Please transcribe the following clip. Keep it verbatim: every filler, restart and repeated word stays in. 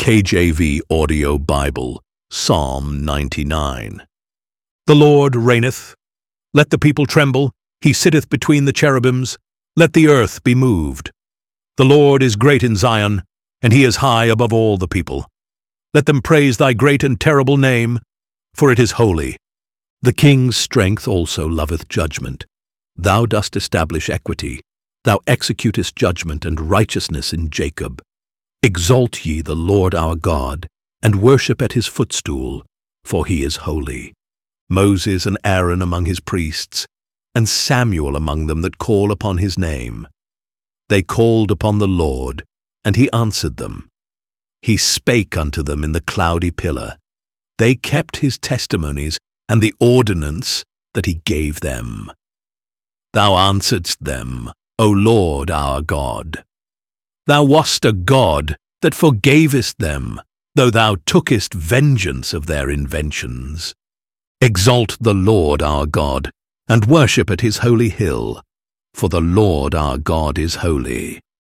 K J V Audio Bible, Psalm ninety-nine. The Lord reigneth. Let the people tremble. He sitteth between the cherubims. Let the earth be moved. The Lord is great in Zion, and he is high above all the people. Let them praise thy great and terrible name, for it is holy. The king's strength also loveth judgment. Thou dost establish equity. Thou executest judgment and righteousness in Jacob. Exalt ye the Lord our God, and worship at his footstool, for he is holy. Moses and Aaron among his priests, and Samuel among them that call upon his name. They called upon the Lord, and he answered them. He spake unto them in the cloudy pillar. They kept his testimonies and the ordinance that he gave them. Thou answeredst them, O Lord our God. Thou wast a God that forgavest them, though thou tookest vengeance of their inventions. Exalt the Lord our God, and worship at his holy hill, for the Lord our God is holy.